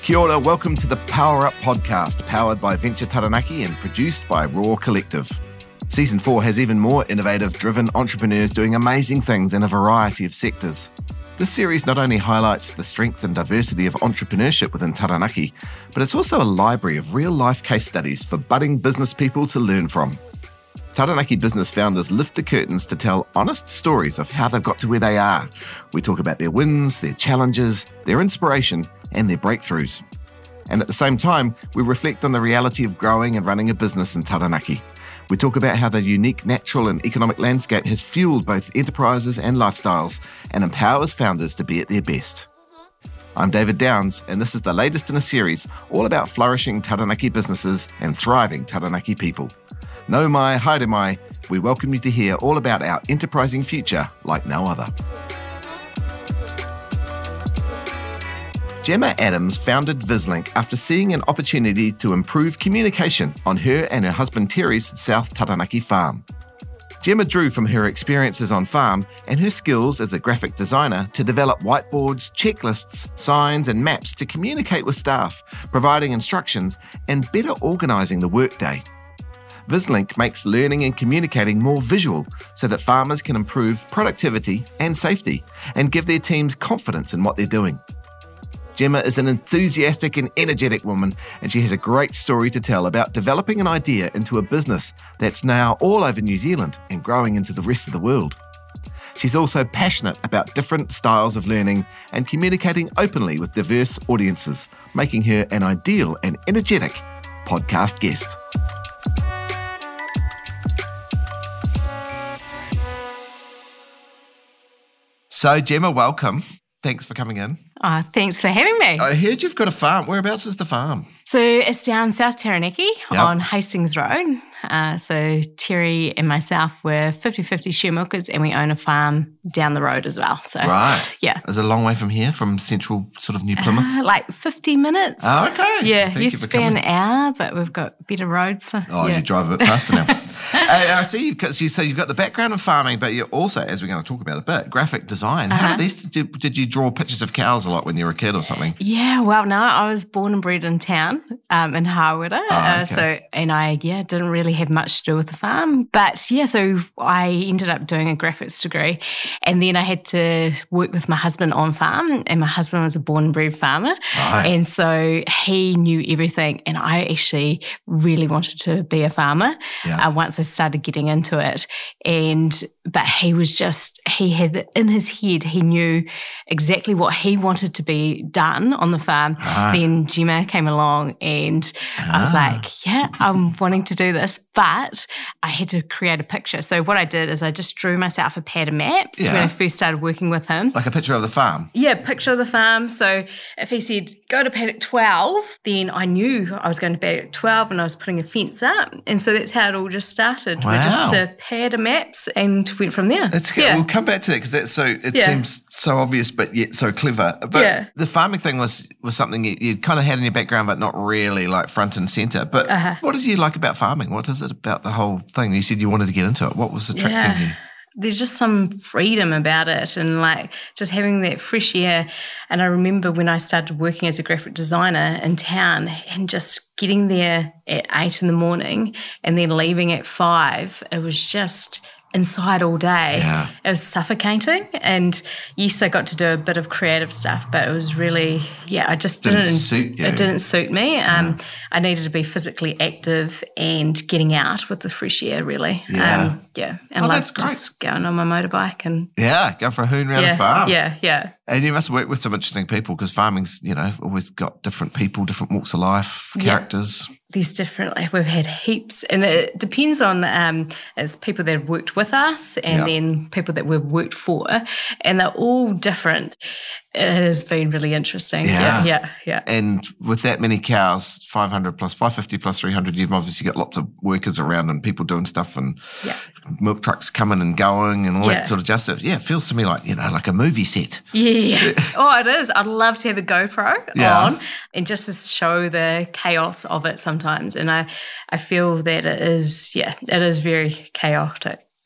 Kia ora, welcome to the Power Up podcast, powered by Venture Taranaki and produced by Raw Collective. Season 4 has even more innovative, driven entrepreneurs doing amazing things in a variety of sectors. This series not only highlights the strength and diversity of entrepreneurship within Taranaki, but it's also a library of real-life case studies for budding business people to learn from. Taranaki business founders lift the curtains to tell honest stories of how they've got to where they are. We talk about their wins, their challenges, their inspiration, and their breakthroughs. And at the same time, we reflect on the reality of growing and running a business in Taranaki. We talk about how the unique natural and economic landscape has fueled both enterprises and lifestyles and empowers founders to be at their best. I'm David Downs, and this is the latest in a series all about flourishing Taranaki businesses and thriving Taranaki people. Nau mai, haere mai, we welcome you to hear all about our enterprising future like no other. Gemma Adams founded Vislink after seeing an opportunity to improve communication on her and her husband Terry's South Taranaki farm. Gemma drew from her experiences on farm and her skills as a graphic designer to develop whiteboards, checklists, signs and maps to communicate with staff, providing instructions and better organising the workday. Vislink makes learning and communicating more visual so that farmers can improve productivity and safety and give their teams confidence in what they're doing. Gemma is an enthusiastic and energetic woman, and she has a great story to tell about developing an idea into a business that's now all over New Zealand and growing into the rest of the world. She's also passionate about different styles of learning and communicating openly with diverse audiences, making her an ideal and energetic podcast guest. So, Gemma, welcome. Thanks for coming in. Thanks for having me. I heard you've got a farm. Whereabouts is the farm? So it's down South Taranaki on Hastings Road. So Terry and myself were 50-50 share milkers, and we own a farm down the road as well. So right. Yeah. Is it a long way from here, from central sort of New Plymouth? Like 50 minutes. Oh, okay. Yeah, used to be an hour, but we've got better roads. So, you drive a bit faster now. I see, because you say you've got the background of farming, but you're also, as we're going to talk about a bit, graphic design. How did you draw pictures of cows a lot when you were a kid or something? Yeah, well, no, I was born and bred in town, in Hawera. And I didn't really have much to do with the farm. But so I ended up doing a graphics degree, and then I had to work with my husband on farm, and my husband was a born and bred farmer. Right. And so he knew everything, and I actually really wanted to be a farmer once I started getting into it. But he had in his head, he knew exactly what he wanted to be done on the farm. Right. Then Gemma came along, and I was like, I'm wanting to do this, but I had to create a picture. So what I did is I just drew myself a pad of maps when I first started working with him. Like a picture of the farm? Yeah, picture of the farm. So if he said, go to paddock 12, then I knew I was going to paddock 12 and I was putting a fence up. And so that's how it all just started. Wow. With just a pad of maps and went from there. We'll come back to that because it seems so obvious but yet so clever. But the farming thing was something you kind of had in your background but not really like front and centre. But what did you like about farming? What is it about the whole thing? You said you wanted to get into it. What was attracting you? There's just some freedom about it, and like just having that fresh air. And I remember when I started working as a graphic designer in town and just getting there at 8 in the morning and then leaving at 5, it was just inside all day. Yeah. It was suffocating. And yes, I got to do a bit of creative stuff, but it was really, I just didn't suit you. It didn't suit me. I needed to be physically active and getting out with the fresh air, really. And that's great. Just going on my motorbike and go for a hoon around the farm. Yeah. And you must work with some interesting people because farming's, always got different people, different walks of life, characters. There's different, we've had heaps, and it depends on as people that have worked with us and then people that we've worked for, and they're all different. It has been really interesting. Yeah. And with that many cows, 500 plus 550 plus 300, you've obviously got lots of workers around and people doing stuff and milk trucks coming and going and all that sort of justice. It feels to me like, like a movie set. Yeah. Oh, it is. I'd love to have a GoPro on and just to show the chaos of it sometimes. And I feel that it is very chaotic.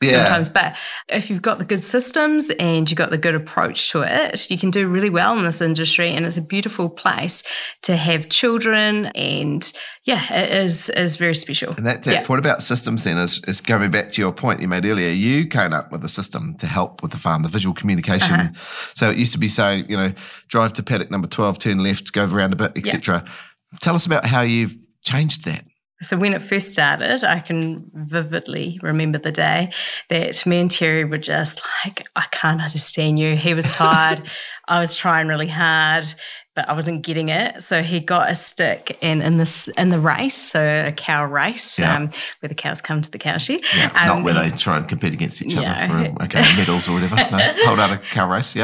sometimes. But if you've got the good systems and you've got the good approach to it, you can do really well in this industry, and it's a beautiful place to have children, and it is very special. And that point about systems then is going back to your point you made earlier. You came up with a system to help with the farm, the visual communication. So it used to be saying, drive to paddock number 12, turn left, go around a bit, etc. Tell us about how you've changed that. So when it first started, I can vividly remember the day that me and Terry were just like, I can't understand you. He was tired. I was trying really hard, but I wasn't getting it. So he got a stick, and in the race, so a cow race, where the cows come to the cow shed. Yeah, not where they try and compete against each other for medals or whatever. No, hold out a cow race,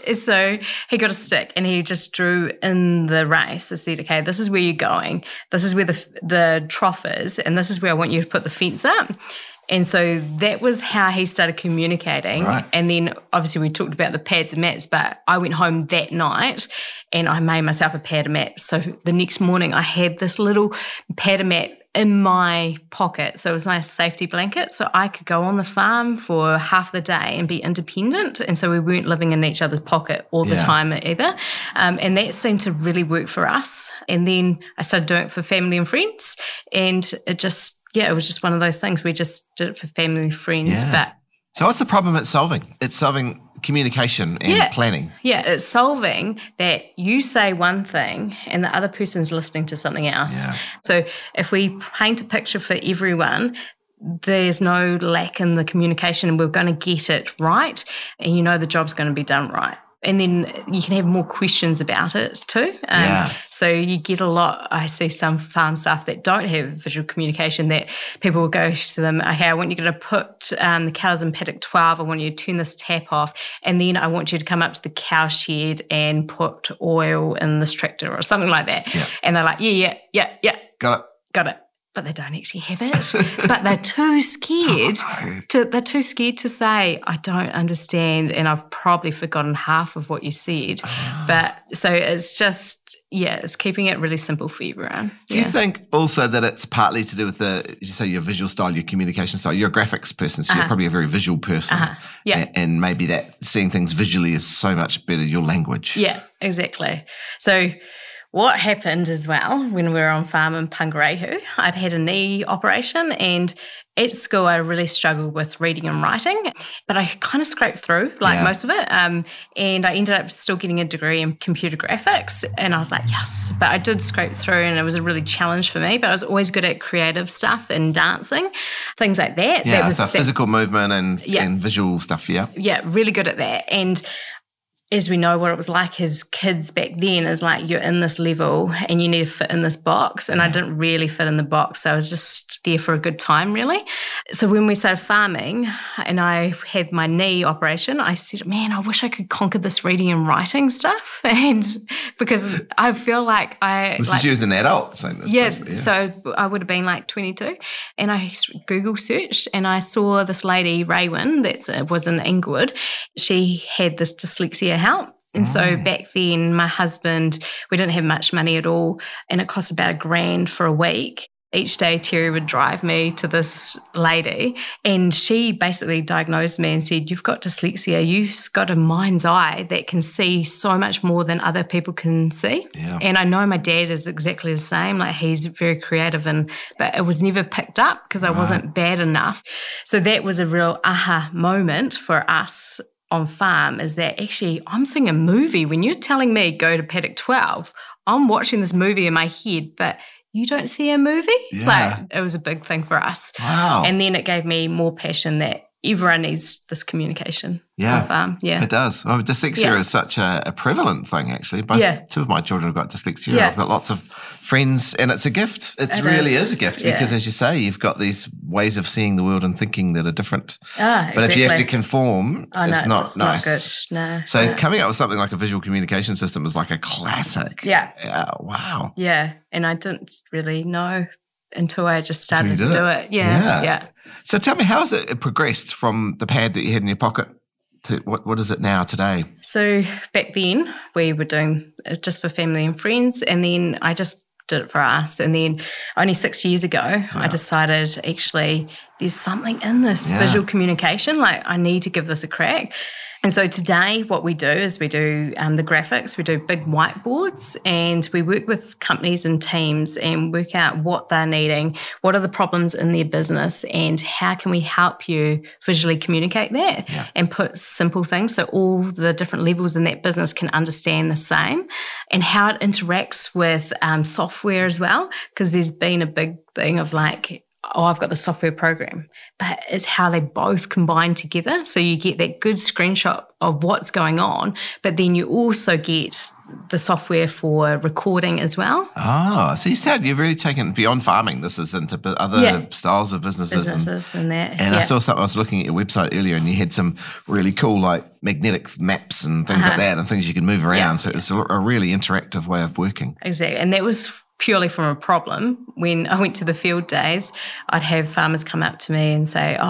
So he got a stick and he just drew in the race. He said, okay, this is where you're going. This is where the trough is, and this is where I want you to put the fence up. And so that was how he started communicating. Right. And then obviously we talked about the pads and mats, but I went home that night and I made myself a pad and mat. So the next morning I had this little pad and mat in my pocket. So it was my safety blanket. So I could go on the farm for half the day and be independent. And so we weren't living in each other's pocket all the time either. And that seemed to really work for us. And then I started doing it for family and friends. And it was just one of those things. We just did it for family and friends. Yeah. But so what's the problem it's solving? It's solving communication and planning. Yeah, it's solving that you say one thing and the other person's listening to something else. Yeah. So if we paint a picture for everyone, there's no lack in the communication and we're going to get it right, and the job's going to be done right. And then you can have more questions about it too. So you get a lot. I see some farm staff that don't have visual communication, that people will go to them, okay, I want you to put the cows in paddock 12. I want you to turn this tap off. And then I want you to come up to the cow shed and put oil in this tractor or something like that. Yeah. And they're like, yeah. Got it. But they don't actually have it. But they're too scared. They're too scared to say, I don't understand, and I've probably forgotten half of what you said. But so it's just, it's keeping it really simple for everyone. Do you think also that it's partly to do with your visual style, your communication style? You're a graphics person, so you're probably a very visual person. And maybe that seeing things visually is so much better, your language. Yeah, exactly. So what happened as well when we were on farm in Pangarehu, I'd had a knee operation, and at school I really struggled with reading and writing, but I kind of scraped through most of it, and I ended up still getting a degree in computer graphics, and I was like, yes, but I did scrape through, and it was a really challenge for me, but I was always good at creative stuff and dancing, things like that. Yeah, so physical movement and visual stuff, Yeah, really good at that. And as we know what it was like as kids back then, is like you're in this level and you need to fit in this box. And I didn't really fit in the box. So I was just there for a good time, really. So when we started farming and I had my knee operation, I said, man, I wish I could conquer this reading and writing stuff. And because I feel like This is you as an adult saying this. Yes. So I would have been like 22. And I Google searched and I saw this lady, Raywin, that was in Inglewood. She had this dyslexia help. And so back then, my husband, we didn't have much money at all, and it cost about $1,000 for a week. Each day, Terry would drive me to this lady, and she basically diagnosed me and said, you've got dyslexia. You've got a mind's eye that can see so much more than other people can see. Yeah. And I know my dad is exactly the same. Like, he's very creative, but it was never picked up because I wasn't bad enough. So that was a real aha moment for us on farm, is that actually I'm seeing a movie. When you're telling me go to paddock 12, I'm watching this movie in my head, but you don't see a movie? Yeah. It was a big thing for us. Wow. And then it gave me more passion that everyone needs this communication on farm. Yeah. It does. Well, dyslexia is such a prevalent thing, actually. Two of my children have got dyslexia. Yeah. I've got lots of friends, and it's a gift. It really is a gift because, as you say, you've got these ways of seeing the world and thinking that are different. But if you have to conform, it's not nice. Not good. No. So coming up with something like a visual communication system is like a classic. Yeah. Wow. Yeah. And I didn't really know until I just started to do it. Yeah. So tell me, how has it progressed from the pad that you had in your pocket to what is it now today? So back then we were doing it just for family and friends, and then I just did it for us. And then only 6 years ago, I decided actually there's something in this visual communication. Like I need to give this a crack. And so today what we do is we do the graphics, we do big whiteboards, and we work with companies and teams and work out what they're needing, what are the problems in their business, and how can we help you visually communicate that and put simple things so all the different levels in that business can understand the same, and how it interacts with software as well, because there's been a big thing of like, oh, I've got the software program, but it's how they both combine together. So you get that good screenshot of what's going on, but then you also get the software for recording as well. Oh, so you said you've really taken beyond farming. This is into other styles of businesses and that. And I saw something, I was looking at your website earlier and you had some really cool like magnetic maps and things like that and things you can move around. So it's a really interactive way of working. Exactly. And that was purely from a problem. When I went to the field days, I'd have farmers come up to me and say, oh,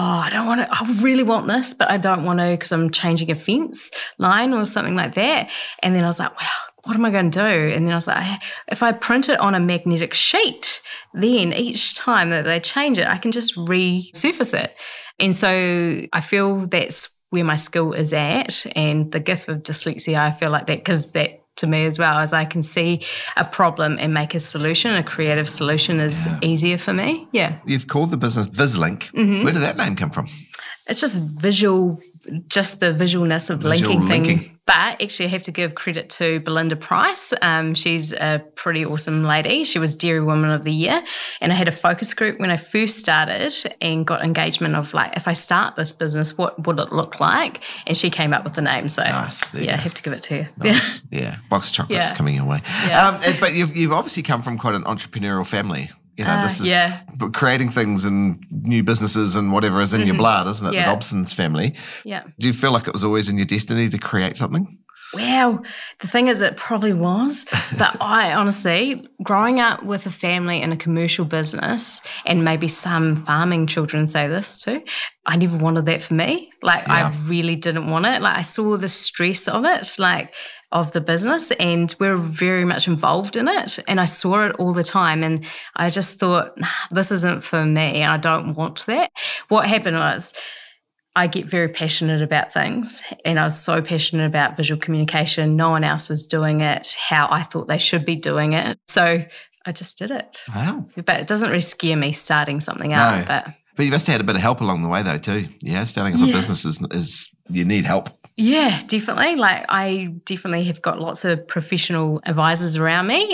I really want this, but I don't want to because I'm changing a fence line or something like that. And then I was like, wow, what am I going to do? And then I was like, if I print it on a magnetic sheet, then each time that they change it, I can just resurface it. And so I feel that's where my skill is at. And the gift of dyslexia, I feel like that gives that to me as well, as I can see a problem and make a solution. A creative solution is easier for me. Yeah. You've called the business Vislink. Mm-hmm. Where did that name come from? It's just visual, just the visualness of linking things. But actually, I have to give credit to Belinda Price. She's a pretty awesome lady. She was Dairy Woman of the Year. And I had a focus group when I first started and got engagement of like, if I start this business, what would it look like? And she came up with the name. So nice. I have to give it to you. Nice. Yeah. Box of chocolates coming your way. Yeah. But you've obviously come from quite an entrepreneurial family. You know, this is creating things and new businesses and whatever is in your blood, isn't it? The Dobson's family. Yeah. Do you feel like it was always in your destiny to create something? Well, the thing is, it probably was. But I honestly, growing up with a family in a commercial business, and maybe some farming children say this too, I never wanted that for me. Like, I really didn't want it. Like, I saw the stress of it, like, of the business, and we're very much involved in it, and I saw it all the time, and I just thought, this isn't for me, and I don't want that. What happened was I get very passionate about things, and I was so passionate about visual communication. No one else was doing it how I thought they should be doing it, so I just did it. Wow. But it doesn't really scare me starting something out. But you must have had a bit of help along the way though too. Yeah, starting up a business is you need help. Yeah, definitely. Like, I definitely have got lots of professional advisors around me,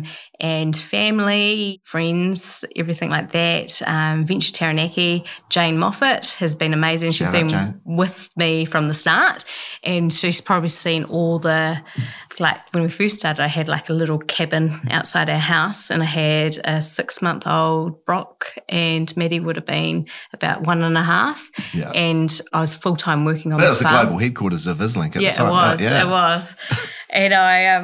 and family, friends, everything like that. Venture Taranaki, Jane Moffat has been amazing. She's been with me from the start, and she's probably seen all the, like, when we first started, I had like a little cabin outside our house, and I had a 6-month-old Brock, and Maddie would have been about 1.5. Yeah. And I was full-time working on the farm. That was the global headquarters of Vislink at the time. It was. And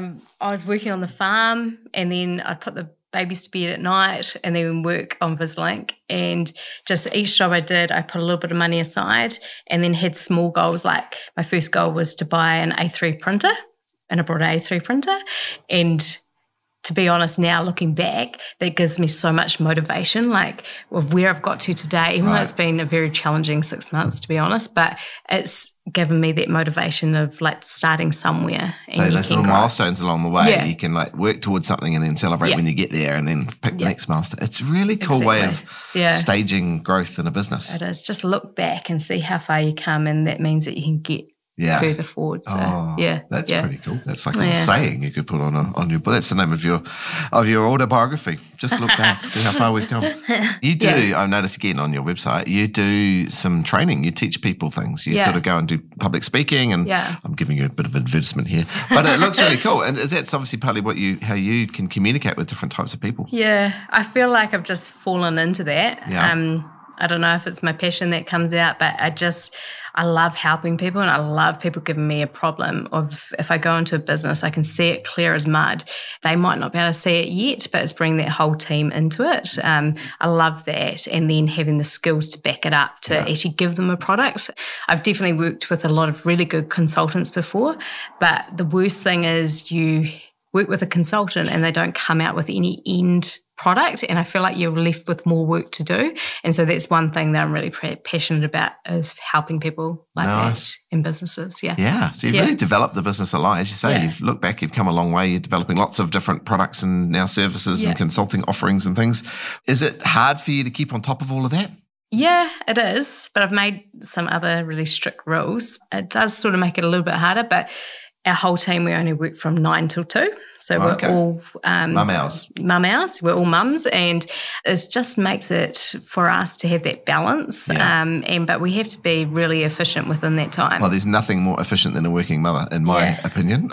I was working on the farm, and then I'd put the babies to bed at night and then work on Vislink. And just each job I did, I put a little bit of money aside and then had small goals. Like, my first goal was to buy an A3 printer, and I brought an A3 printer. And to be honest, now looking back, that gives me so much motivation, like, of where I've got to today, even though it's been a very challenging 6 months, to be honest, but it's given me that motivation of like starting somewhere. So those little milestones along the way, you can like work towards something and then celebrate when you get there and then pick the next milestone. It's a really cool way of staging growth in a business. It is. Just look back and see how far you come, and that means that you can get further forward. So that's pretty cool. That's like a saying you could put on your book. That's the name of your autobiography. Just look back, see how far we've come. You do, I've noticed again on your website, you do some training. You teach people things. You sort of go and do public speaking, and I'm giving you a bit of advertisement here, but it looks really cool. And that's obviously partly how you can communicate with different types of people. Yeah, I feel like I've just fallen into that. I don't know if it's my passion that comes out, but I love helping people, and I love people giving me a problem. Of if I go into a business, I can see it clear as mud. They might not be able to see it yet, but it's bringing that whole team into it. I love that, and then having the skills to back it up, to actually give them a product. I've definitely worked with a lot of really good consultants before, but the worst thing is you work with a consultant and they don't come out with any end product, and I feel like you're left with more work to do. And so that's one thing that I'm really passionate about, is helping people like that in businesses. Yeah. So you've really developed the business a lot. As you say, you've looked back, you've come a long way. You're developing lots of different products and now services and consulting offerings and things. Is it hard for you to keep on top of all of that? Yeah, it is. But I've made some other really strict rules. It does sort of make it a little bit harder, but our whole team, we only work from 9 till 2. So we're all mum hours. We're all mums, and it just makes it for us to have that balance. But we have to be really efficient within that time. Well, there's nothing more efficient than a working mother, in my opinion.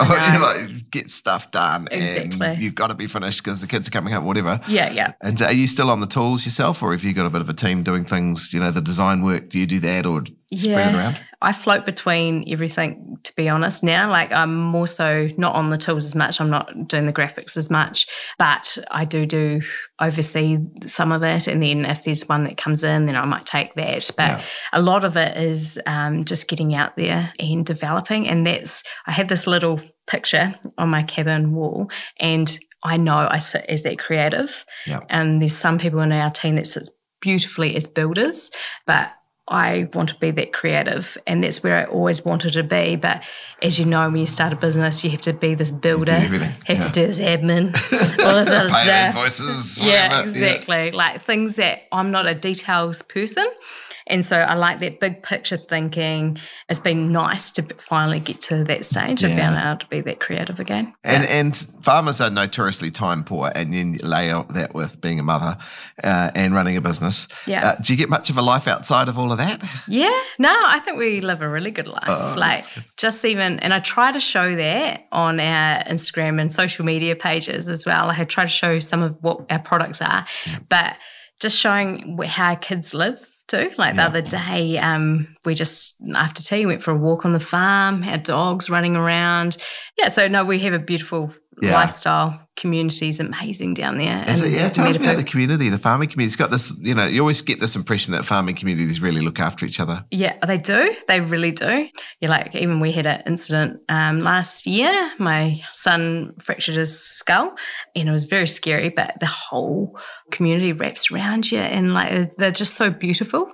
Get stuff done, and you've got to be finished because the kids are coming home, whatever. Yeah. And are you still on the tools yourself, or have you got a bit of a team doing things? The design work. Do you do that, or spread it around? I float between everything, to be honest. Now, like, I'm more so not on the tools as much. I'm not doing the graphics as much, but I do oversee some of it. And then if there's one that comes in, then I might take that. But a lot of it is just getting out there and developing. And I had this little picture on my cabin wall, and I know I sit as that creative. And there's some people in our team that sits beautifully as builders, but I want to be that creative, and that's where I always wanted to be. But as you know, when you start a business, you have to be this builder, to do this admin, all this other pay stuff. Invoices, yeah, exactly. Like things that I'm not a details person. And so I like that big picture thinking. It's been nice to finally get to that stage of being able to be that creative again. And farmers are notoriously time poor, and then lay out that with being a mother and running a business. Do you get much of a life outside of all of that? Yeah. No, I think we live a really good life. And I try to show that on our Instagram and social media pages as well. I try to show some of what our products are, but just showing how kids live too. Like the other day, we just, after tea, went for a walk on the farm, our dogs running around. So no, we have a beautiful lifestyle. Community's amazing down there. Tell us about the community, the farming community. It's got this, you always get this impression that farming communities really look after each other. Yeah, they do. They really do. Even we had an incident last year. My son fractured his skull, and it was very scary, but the whole community wraps around you, and they're just so beautiful.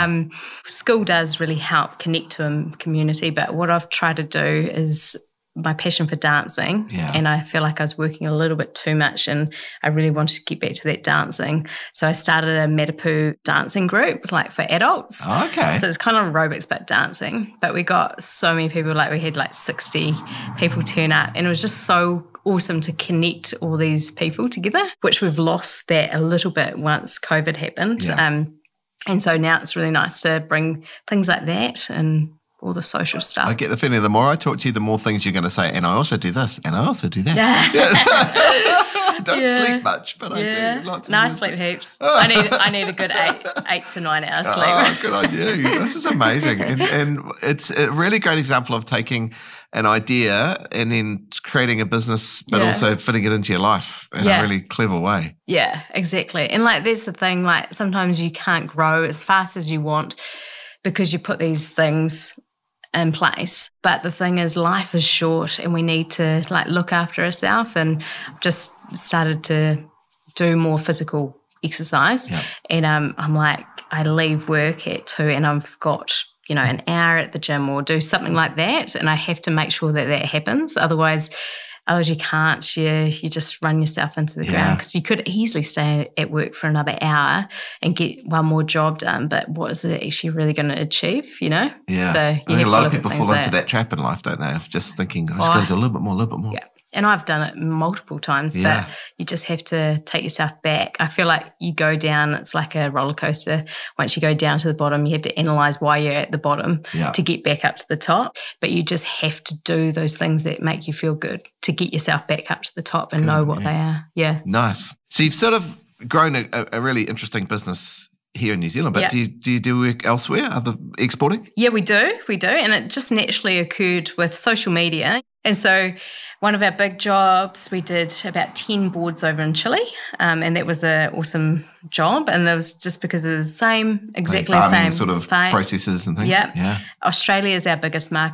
School does really help connect to a community, but what I've tried to do is my passion for dancing, and I feel like I was working a little bit too much, and I really wanted to get back to that dancing. So I started a Matapu dancing group, for adults. Okay. So it's kind of aerobics but dancing. But we got so many people, we had 60 people turn up, and it was just so awesome to connect all these people together, which we've lost that a little bit once COVID happened. And so now it's really nice to bring things like that and all the social stuff. I get the feeling the more I talk to you, the more things you're going to say, and I also do this, and I also do that. I don't sleep much, but I do lots of I sleep heaps. I need a good 8 to 9 hours sleep. Oh, good on you. This is amazing. And it's a really great example of taking an idea and then creating a business, but also fitting it into your life in a really clever way. Yeah, exactly. And there's the thing, sometimes you can't grow as fast as you want because you put these things in place. But the thing is, life is short, and we need to look after ourselves. And just started to do more physical exercise. And I leave work at 2, and I've got an hour at the gym or do something like that, and I have to make sure that happens. Otherwise you can't. You just run yourself into the ground, because you could easily stay at work for another hour and get one more job done, but what is it actually really going to achieve, Yeah. So I think a lot of people fall into that trap in life, don't they? Of just thinking, I just got to do a little bit more. Yeah. And I've done it multiple times, but you just have to take yourself back. I feel like you go down, it's like a roller coaster. Once you go down to the bottom, you have to analyze why you're at the bottom to get back up to the top. But you just have to do those things that make you feel good to get yourself back up to the top and know what they are. Yeah. Nice. So you've sort of grown a really interesting business here in New Zealand, but do you do work elsewhere, other exporting? Yeah, we do. And it just naturally occurred with social media. And so one of our big jobs, we did about 10 boards over in Chile, and that was an awesome job. And that was just because of the exactly the same sort of processes and things. Yeah. Australia is our biggest market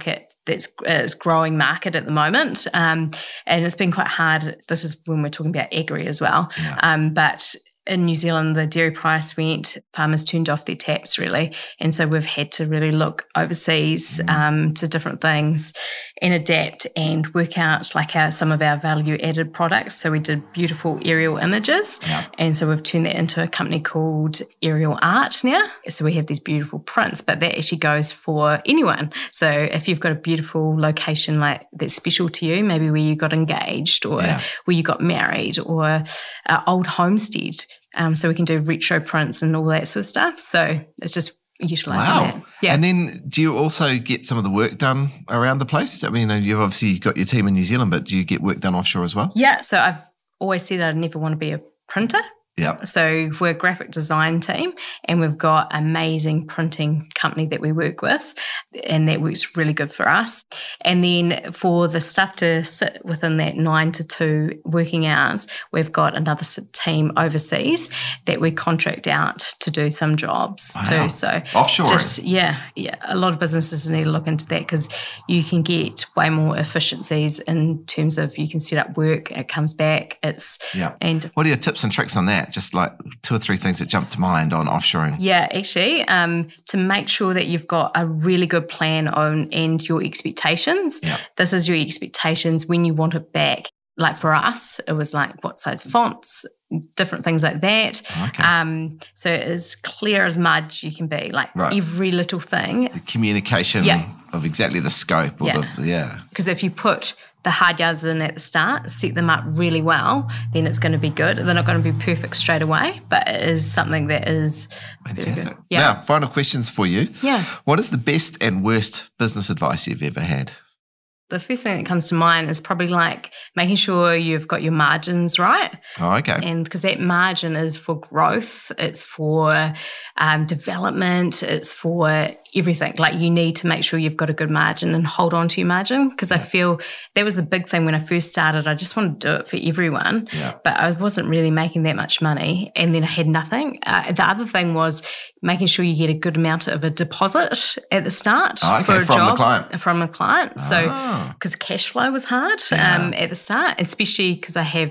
it's growing market at the moment. And it's been quite hard. This is when we're talking about agri as well. Yeah. But in New Zealand, the dairy price went, farmers turned off their taps really. And so we've had to really look overseas to different things and adapt and work out like some of our value added products. So we did beautiful aerial images. Yeah. And so we've turned that into a company called Aerial Art now. So we have these beautiful prints, but that actually goes for anyone. So if you've got a beautiful location like that's special to you, maybe where you got engaged or where you got married or an old homestead, so we can do retro prints and all that sort of stuff. So it's just utilising that. Yeah. And then do you also get some of the work done around the place? I mean, you've obviously got your team in New Zealand, but do you get work done offshore as well? Yeah. So I've always said I'd never want to be a printer. Yeah. So we're a graphic design team and we've got an amazing printing company that we work with, and that works really good for us. And then for the stuff to sit within that 9 to 2 working hours, we've got another team overseas that we contract out to do some jobs too. So offshore. Yeah. A lot of businesses need to look into that because you can get way more efficiencies in terms of you can set up work, it comes back. And what are your tips and tricks on that? Just like 2 or 3 things that jump to mind on offshoring. Yeah, actually, to make sure that you've got a really good plan on and your expectations. Yeah. This is your expectations when you want it back. Like for us, it was like what size fonts, different things like that. Okay. So as clear as mud you can be, like every little thing. The communication of exactly the scope. Or because if you put the hard yards in at the start, set them up really well, then it's going to be good. They're not going to be perfect straight away, but it is something that is fantastic. Yeah. Now, final questions for you. Yeah. What is the best and worst business advice you've ever had? The first thing that comes to mind is probably like making sure you've got your margins right. Oh, okay. And because that margin is for growth, it's for development, it's for everything. Like you need to make sure you've got a good margin and hold on to your margin, because I feel that was the big thing when I first started. I just wanted to do it for everyone, but I wasn't really making that much money, and then I had nothing. The other thing was making sure you get a good amount of a deposit at the start for a job from a client. So because cash flow was hard at the start, especially because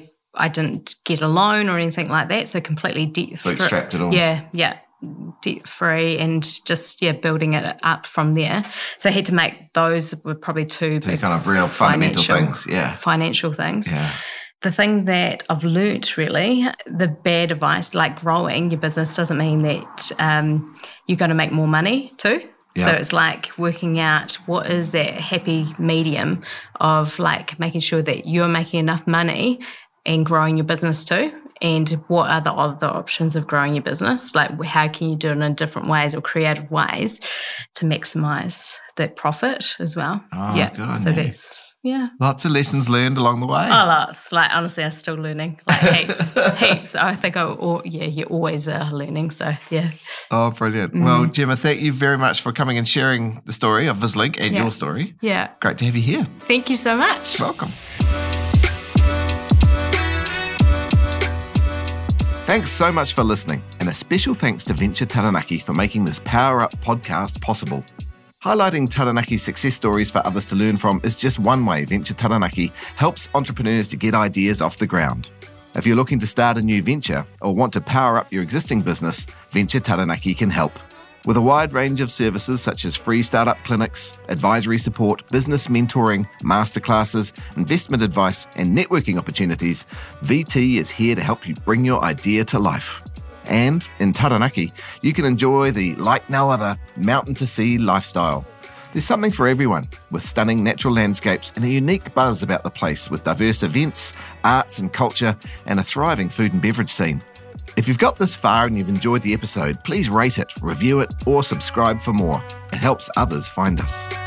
I didn't get a loan or anything like that, so completely debt-free. Bootstrapped it all. Yeah, debt-free and just building it up from there. So I had to make those were probably two big kind of real fundamental things. Yeah, financial things. Yeah. The thing that I've learnt really, the bad advice, like growing your business doesn't mean that you're going to make more money too. So it's like working out what is that happy medium of like making sure that you're making enough money and growing your business too. And what are the other options of growing your business? Like how can you do it in different ways or creative ways to maximize that profit as well? Good on so you. That's lots of lessons learned along the way. Oh, lots. Like honestly, I'm still learning. Like heaps. I think you always are learning. So yeah. Oh, brilliant. Well, Gemma, thank you very much for coming and sharing the story of Vislink and your story. Yeah. Great to have you here. Thank you so much. Welcome. Thanks so much for listening, and a special thanks to Venture Taranaki for making this Power Up podcast possible. Highlighting Taranaki's success stories for others to learn from is just one way Venture Taranaki helps entrepreneurs to get ideas off the ground. If you're looking to start a new venture or want to power up your existing business, Venture Taranaki can help. With a wide range of services such as free startup clinics, advisory support, business mentoring, masterclasses, investment advice, and networking opportunities, VT is here to help you bring your idea to life. And in Taranaki, you can enjoy the like no other mountain to sea lifestyle. There's something for everyone, with stunning natural landscapes and a unique buzz about the place with diverse events, arts and culture, and a thriving food and beverage scene. If you've got this far and you've enjoyed the episode, please rate it, review it, or subscribe for more. It helps others find us.